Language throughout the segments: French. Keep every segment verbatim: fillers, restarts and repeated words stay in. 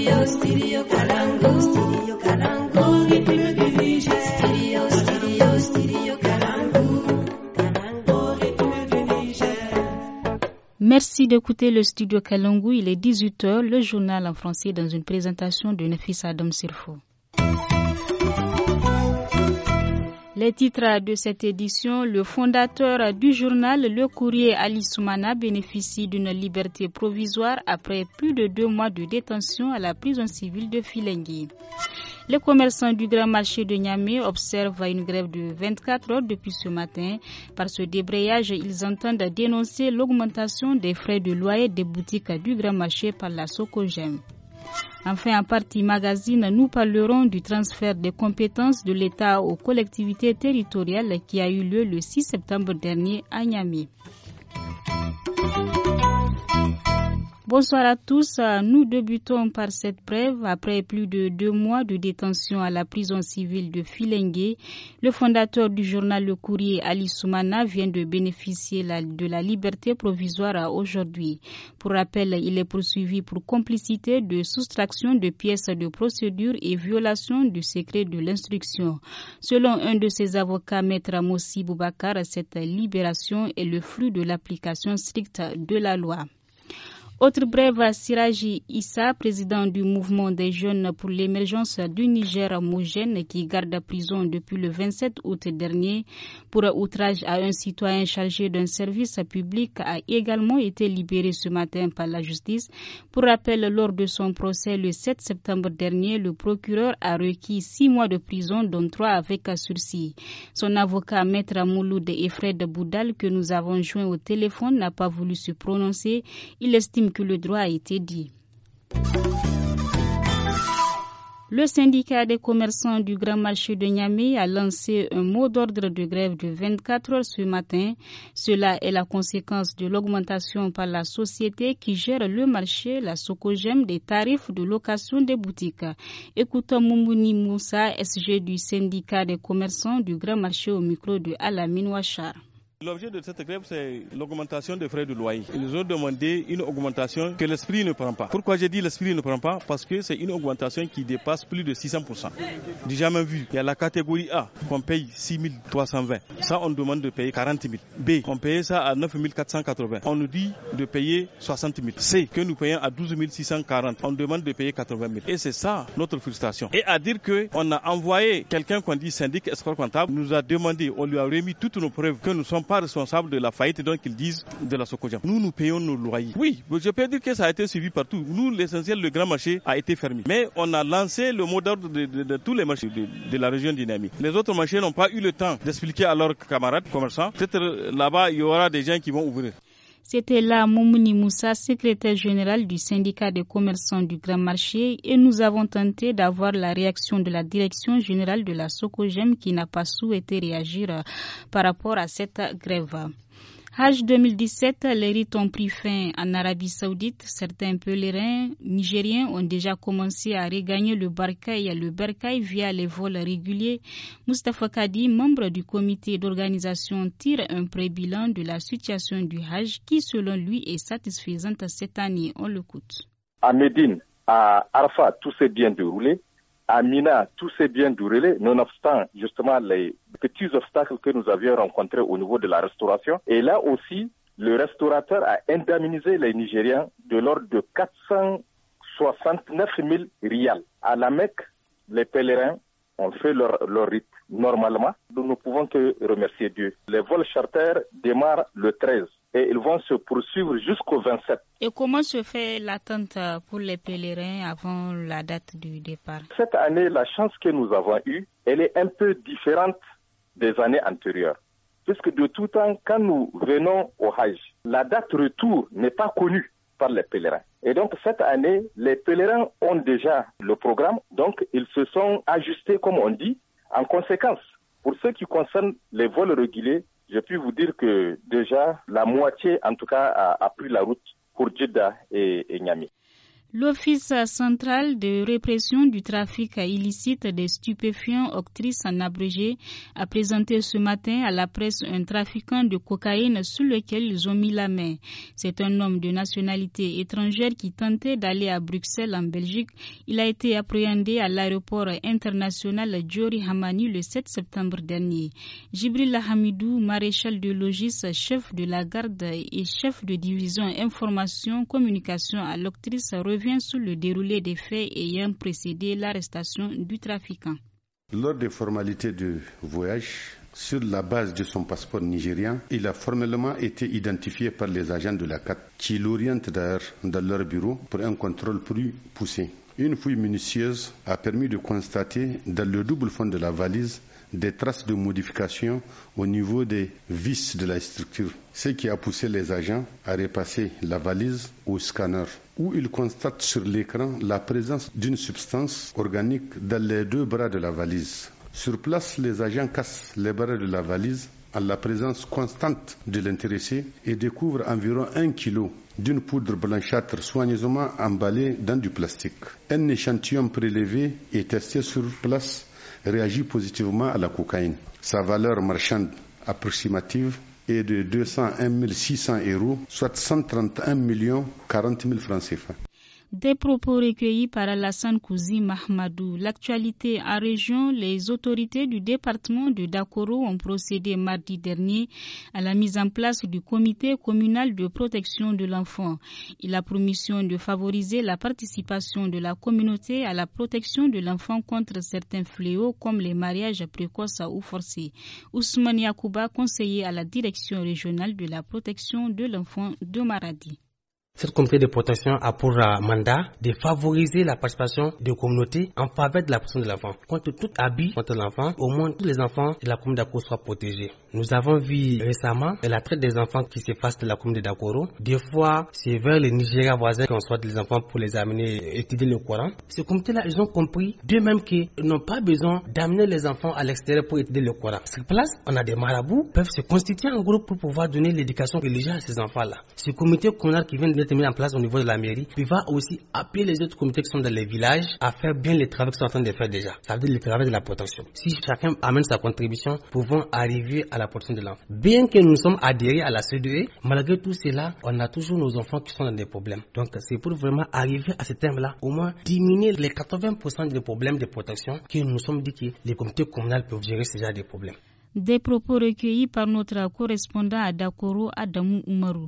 Studio, studio Kalangu. Studio Kalangu. Rythme du Niger. Studio, studio, studio Kalangu. Kalangu, rythme du Niger. Merci d'écouter le Studio Kalangu. Il est dix-huit heures, le journal en français dans une présentation de Nafisa Adam Sirfo. Les titres de cette édition, le fondateur du journal Le Courrier, Ali Soumana, bénéficie d'une liberté provisoire après plus de deux mois de détention à la prison civile de Filengue. Les commerçants du grand marché de Niamey observent une grève de vingt-quatre heures depuis ce matin. Par ce débrayage, ils entendent dénoncer l'augmentation des frais de loyer des boutiques du grand marché par la Socogem. Enfin, en partie magazine, nous parlerons du transfert des compétences de l'État aux collectivités territoriales qui a eu lieu le six septembre dernier à Niamey. Bonsoir à tous. Nous débutons par cette brève. Après plus de deux mois de détention à la prison civile de Filengue, le fondateur du journal Le Courrier, Ali Soumana, vient de bénéficier de la liberté provisoire aujourd'hui. Pour rappel, il est poursuivi pour complicité de soustraction de pièces de procédure et violation du secret de l'instruction. Selon un de ses avocats, Maître Mossi Boubacar, cette libération est le fruit de l'application stricte de la loi. Autre brève, Siraji Issa, président du mouvement des jeunes pour l'émergence du Niger homogène qui garde à prison depuis le vingt-sept août dernier pour outrage à un citoyen chargé d'un service public, a également été libéré ce matin par la justice. Pour rappel, lors de son procès le sept septembre dernier, le procureur a requis six mois de prison, dont trois avec sursis. Son avocat, Maître Mouloud Efred Boudal, que nous avons joint au téléphone, n'a pas voulu se prononcer. Il estime que le droit a été dit. Le syndicat des commerçants du grand marché de Niamey a lancé un mot d'ordre de grève de vingt-quatre heures ce matin. Cela est la conséquence de l'augmentation par la société qui gère le marché, la Socogem, des tarifs de location des boutiques. Écoutons Moumouni Moussa, S G du syndicat des commerçants du grand marché au micro de Alamine Ouachar. L'objet de cette grève, c'est l'augmentation des frais de loyer. Ils ont demandé une augmentation que l'esprit ne prend pas. Pourquoi j'ai dit l'esprit ne prend pas? Parce que c'est une augmentation qui dépasse plus de six cents pour cent. Du jamais vu. Il y a la catégorie A qu'on paye six mille trois cent vingt. Ça, on demande de payer quarante mille. B, on paye ça à neuf mille quatre cent quatre-vingts. On nous dit de payer soixante mille. C, que nous payons à douze mille six cent quarante. On demande de payer quatre-vingt mille. Et c'est ça notre frustration. Et à dire qu'on a envoyé quelqu'un qu'on dit syndic escroc comptable, nous a demandé, on lui a remis toutes nos preuves que nous sommes pas responsables de la faillite, donc ils disent de la Socogem. Nous, nous payons nos loyers. Oui, je peux dire que ça a été suivi partout. Nous, l'essentiel, le grand marché a été fermé. Mais on a lancé le mot d'ordre de, de, de tous les marchés de, de la région dynamique. Les autres marchés n'ont pas eu le temps d'expliquer à leurs camarades commerçants. Peut-être là-bas, il y aura des gens qui vont ouvrir. C'était là Moumouni Moussa, secrétaire général du syndicat des commerçants du Grand Marché, et nous avons tenté d'avoir la réaction de la direction générale de la Socogem qui n'a pas souhaité réagir par rapport à cette grève. Hajj deux mille dix-sept, les rites ont pris fin en Arabie Saoudite. Certains pèlerins nigériens ont déjà commencé à regagner le Barkaï, le Berkaï via les vols réguliers. Mustafa Kadi, membre du comité d'organisation, tire un pré-bilan de la situation du Hajj qui, selon lui, est satisfaisante cette année. On l'écoute. À Médine, à Arafat, tout s'est bien déroulé. À Mina, tout s'est bien déroulé, nonobstant justement les petits obstacles que nous avions rencontrés au niveau de la restauration. Et là aussi, le restaurateur a indemnisé les Nigériens de l'ordre de quatre cent soixante-neuf mille rials. À la Mecque, les pèlerins ont fait leur, leur rite normalement. Nous ne pouvons que remercier Dieu. Les vols charters démarrent le treize. Et ils vont se poursuivre jusqu'au vingt-sept. Et comment se fait l'attente pour les pèlerins avant la date du départ? Cette année, la chance que nous avons eue, elle est un peu différente des années antérieures. Puisque de tout temps, quand nous venons au Hajj, la date retour n'est pas connue par les pèlerins. Et donc cette année, les pèlerins ont déjà le programme, donc ils se sont ajustés, comme on dit, en conséquence. Pour ce qui concerne les vols réguliers, je puis vous dire que déjà la moitié, en tout cas, a, a pris la route pour Jeddah et, et Niamey. L'Office central de répression du trafic illicite des stupéfiants, Octrice en abrégé, a présenté ce matin à la presse un trafiquant de cocaïne sur lequel ils ont mis la main. C'est un homme de nationalité étrangère qui tentait d'aller à Bruxelles en Belgique. Il a été appréhendé à l'aéroport international Diori Hamani le sept septembre dernier. Jibril Hamidou, maréchal de logis, chef de la garde et chef de division information communication à l'Octrice, revient sur le déroulé des faits ayant précédé l'arrestation du trafiquant. Lors des formalités de voyage, sur la base de son passeport nigérian, il a formellement été identifié par les agents de la C A T, qui l'orientent d'ailleurs dans leur bureau pour un contrôle plus poussé. Une fouille minutieuse a permis de constater dans le double fond de la valise des traces de modification au niveau des vis de la structure, ce qui a poussé les agents à repasser la valise au scanner, où ils constatent sur l'écran la présence d'une substance organique dans les deux bras de la valise. Sur place, les agents cassent les bras de la valise en la présence constante de l'intéressé et découvrent environ un kilo d'une poudre blanchâtre soigneusement emballée dans du plastique. Un échantillon prélevé et testé sur place réagit positivement à la cocaïne. Sa valeur marchande approximative est de deux cent un mille six cents euros, soit cent trente et un millions quarante mille francs C F A. Des propos recueillis par Alassane Kouzi Mahmadou. L'actualité en région, les autorités du département de Dakoro ont procédé mardi dernier à la mise en place du comité communal de protection de l'enfant. Il a pour mission de favoriser la participation de la communauté à la protection de l'enfant contre certains fléaux comme les mariages précoces ou forcés. Ousmane Yakouba, conseiller à la direction régionale de la protection de l'enfant de Maradi. Cette comité de protection a pour mandat de favoriser la participation des communautés en faveur de la protection de l'enfant. Contre tout abus contre l'enfant, au moins tous les enfants de la commune d'Akoro soient protégés. Nous avons vu récemment la traite des enfants qui s'effacent de la commune d'Akoro. Des fois, c'est vers le Nigeria voisin qu'on soit des enfants pour les amener étudier le Coran. Ce comité-là, ils ont compris d'eux-mêmes qu'ils n'ont pas besoin d'amener les enfants à l'extérieur pour étudier le Coran. Sur place, on a des marabouts qui peuvent se constituer en groupe pour pouvoir donner l'éducation religieuse à ces enfants-là. Ce comité communal qui vient de mis en place au niveau de la mairie, puis va aussi appeler les autres comités qui sont dans les villages à faire bien les travaux qu'ils sont en train de faire déjà. Ça veut dire le travail de la protection. Si chacun amène sa contribution, pouvons arriver à la protection de l'enfant. Bien que nous sommes adhérés à la C D E, malgré tout cela, on a toujours nos enfants qui sont dans des problèmes. Donc c'est pour vraiment arriver à ce thème-là, au moins diminuer les quatre-vingts pour cent des problèmes de protection que nous nous sommes dit que les comités communaux peuvent gérer ce genre de problèmes. Des propos recueillis par notre correspondant à Dakoro, Adamou Oumarou.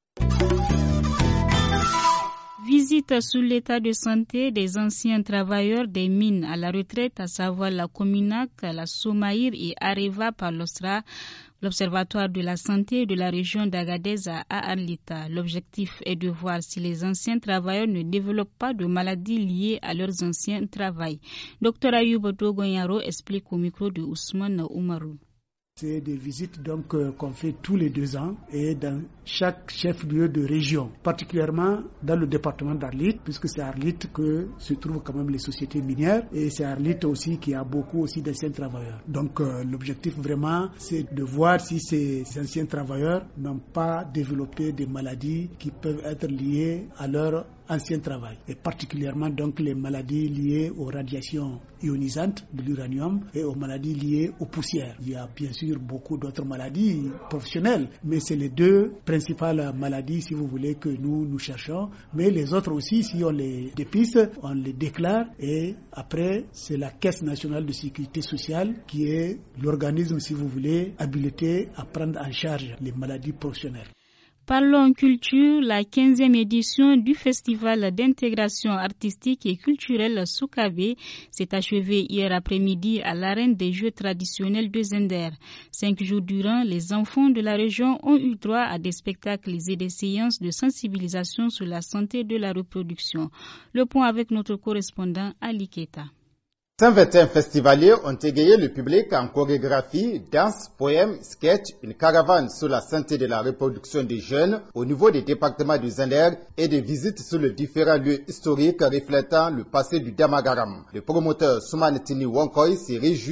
Visite sur l'état de santé des anciens travailleurs des mines à la retraite, à savoir la Cominac, la Somaïr et Areva par l'Ostra, l'Observatoire de la santé de la région d'Agadez à Arlita. L'objectif est de voir si les anciens travailleurs ne développent pas de maladies liées à leurs anciens travails. Docteur Ayoub Dogoyaro explique au micro de Ousmane Oumarou. C'est des visites donc euh, qu'on fait tous les deux ans et dans chaque chef-lieu de région, particulièrement dans le département d'Arlit, puisque c'est Arlit que se trouvent quand même les sociétés minières et c'est Arlit aussi qui a beaucoup aussi d'anciens travailleurs. Donc euh, l'objectif vraiment c'est de voir si ces, ces anciens travailleurs n'ont pas développé des maladies qui peuvent être liées à leur ancien travail, et particulièrement donc les maladies liées aux radiations ionisantes de l'uranium et aux maladies liées aux poussières. Il y a bien sûr beaucoup d'autres maladies professionnelles, mais c'est les deux principales maladies, si vous voulez, que nous nous cherchons. Mais les autres aussi, si on les dépiste, on les déclare, et après c'est la Caisse nationale de sécurité sociale qui est l'organisme, si vous voulez, habilité à prendre en charge les maladies professionnelles. Parlons culture, la quinzième édition du Festival d'intégration artistique et culturelle Soukabe s'est achevée hier après-midi à l'arène des Jeux traditionnels de Zender. Cinq jours durant, les enfants de la région ont eu droit à des spectacles et des séances de sensibilisation sur la santé de la reproduction. Le point avec notre correspondant Ali Keta. cent vingt et un festivaliers ont égayé le public en chorégraphie, danse, poèmes, sketch, une caravane sur la santé de la reproduction des jeunes au niveau des départements du Zender et des visites sur les différents lieux historiques reflétant le passé du Damagaram. Le promoteur Soumane Tini Wonkoy s'est réjoui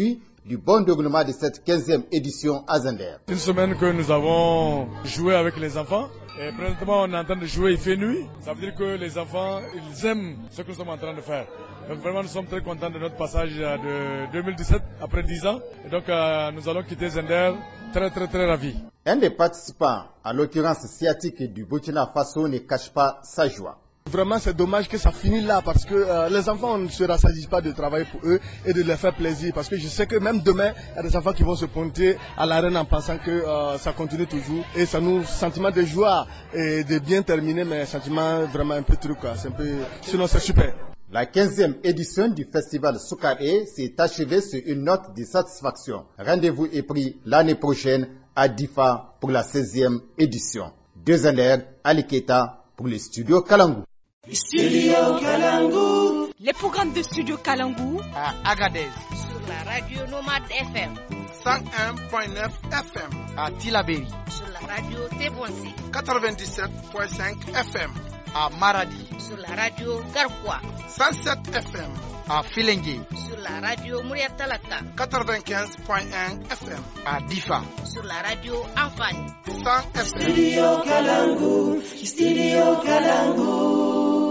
du bon déroulement de cette quinzième édition à Zender. Une semaine que nous avons joué avec les enfants. Et présentement, on est en train de jouer, il fait nuit. Ça veut dire que les enfants, ils aiment ce que nous sommes en train de faire. Donc vraiment, nous sommes très contents de notre passage de deux mille dix-sept, après dix ans. Et donc, euh, nous allons quitter Zender très, très, très ravis. Un des participants, en l'occurrence sciatique du Burkina Faso, ne cache pas sa joie. Vraiment, c'est dommage que ça finisse là parce que euh, les enfants, on ne se rassasie pas de travailler pour eux et de leur faire plaisir. Parce que je sais que même demain, il y a des enfants qui vont se pointer à l'arène en pensant que euh, ça continue toujours. Et ça nous, sentiment de joie et de bien terminer, mais sentiment vraiment un peu truc. C'est un peu, sinon c'est super. La quinzième édition du festival Soukaré s'est achevée sur une note de satisfaction. Rendez-vous est pris l'année prochaine à Difa pour la seizième édition. Deux Zender, Aliketa pour le studio Kalangu. Studio Kalangu. Les programmes de Studio Kalangu à Agadez sur la radio Nomade F M cent un virgule neuf F M, à Tilaberi sur la radio Tebonsi quatre-vingt-dix-sept virgule cinq F M, à Maradi sur la radio Garkwa cent sept F M, à Filengue sur la radio Mouriatalata quatre-vingt-quinze virgule un F M, à Difa sur la radio Anfani cent F M. Studio Kalangu, Studio Kalangu.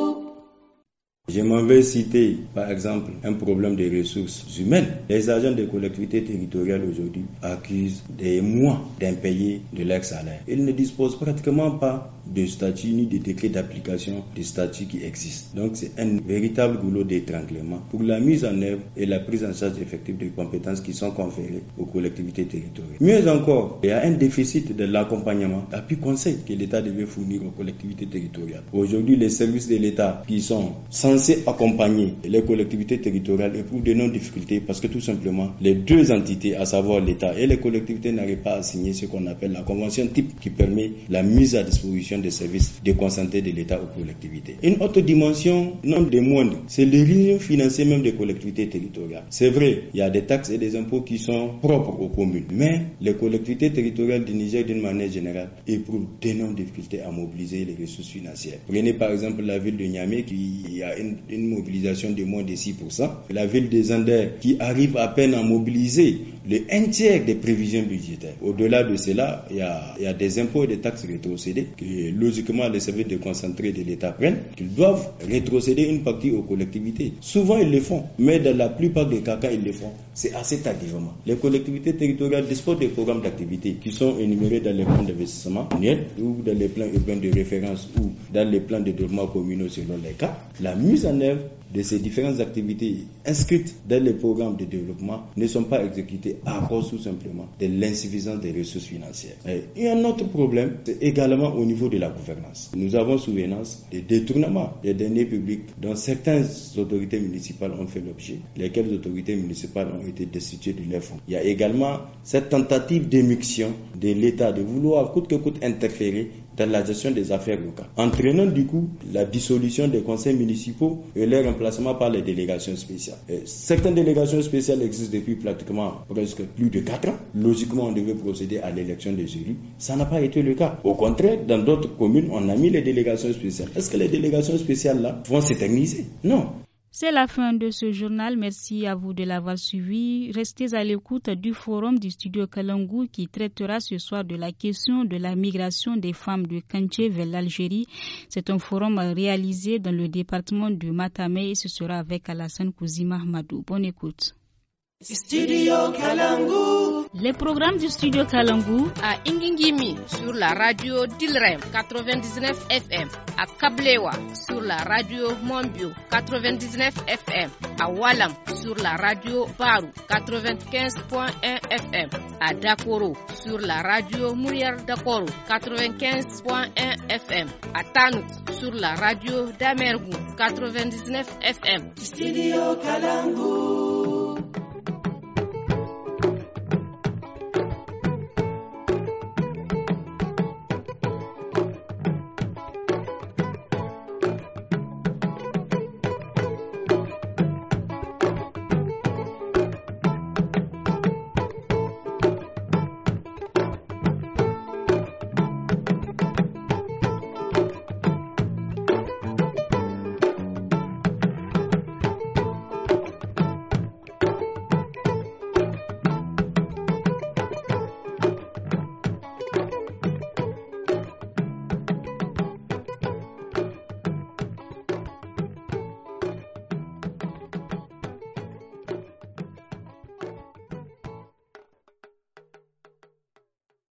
Je m'en vais citer, par exemple, un problème de ressources humaines. Les agents des collectivités territoriales aujourd'hui accusent des mois d'impayés de leur salaire. Ils ne disposent pratiquement pas de statut ni de décret d'application des statuts qui existent. Donc c'est un véritable goulot d'étranglement pour la mise en œuvre et la prise en charge effective des compétences qui sont conférées aux collectivités territoriales. Mieux encore, il y a un déficit de l'accompagnement, d'appui conseil que l'État devait fournir aux collectivités territoriales. Aujourd'hui, les services de l'État qui sont censés accompagner les collectivités territoriales éprouvent de nombreuses difficultés parce que tout simplement, les deux entités, à savoir l'État et les collectivités, n'arrivent pas à signer ce qu'on appelle la convention type qui permet la mise à disposition des services déconcentrés de l'État aux collectivités. Une autre dimension, non des moindres, c'est le régime financier même des collectivités territoriales. C'est vrai, il y a des taxes et des impôts qui sont propres aux communes, mais les collectivités territoriales du Niger, d'une manière générale, éprouvent d'énormes difficultés à mobiliser les ressources financières. Prenez par exemple la ville de Niamey qui a une, une mobilisation de moins de six pour cent, la ville de Zender qui arrive à peine à mobiliser le un tiers des prévisions budgétaires. Au-delà de cela, il y a, il y a des impôts et des taxes rétrocédés que logiquement les services déconcentrés de l'État prennent, qu'ils doivent rétrocéder une partie aux collectivités. Souvent ils le font, mais dans la plupart des cas quand ils le font, c'est assez tardivement. Les collectivités territoriales disposent des programmes d'activité qui sont énumérés dans les plans d'investissement annuels ou dans les plans urbains de référence ou dans les plans de développement communaux selon les cas. La mise en œuvre de ces différentes activités inscrites dans les programmes de développement ne sont pas exécutées à cause tout simplement de l'insuffisance des ressources financières. Et il y a un autre problème, c'est également au niveau de la gouvernance. Nous avons souvenance des détournements des deniers publics dont certaines autorités municipales ont fait l'objet, lesquelles autorités municipales ont été destituées de leurs fonds. Il y a également cette tentative d'émulsion de l'État de vouloir coûte que coûte interférer dans la gestion des affaires locales, entraînant du coup la dissolution des conseils municipaux et leur remplacement par les délégations spéciales. Et certaines délégations spéciales existent depuis pratiquement presque plus de quatre ans. Logiquement, on devait procéder à l'élection des élus. Ça n'a pas été le cas. Au contraire, dans d'autres communes, on a mis les délégations spéciales. Est-ce que les délégations spéciales-là vont s'éterniser? Non. C'est la fin de ce journal. Merci à vous de l'avoir suivi. Restez à l'écoute du forum du studio Kalangu qui traitera ce soir de la question de la migration des femmes de Kanché vers l'Algérie. C'est un forum réalisé dans le département de Matamé et ce sera avec Alassane Kouzima Ahmadou. Bonne écoute. Studio Kalangu. Les programmes du studio Kalangu à Ingingimi sur la radio Dilrem quatre-vingt-dix-neuf F M, à Kablewa sur la radio Monbio quatre-vingt-dix-neuf F M, à Walam sur la radio Baru quatre-vingt-quinze virgule un F M, à Dakoro sur la radio Mouriar Dakoro quatre-vingt-quinze virgule un F M, à Tanout sur la radio Damergou quatre-vingt-dix-neuf F M. Studio Kalangu.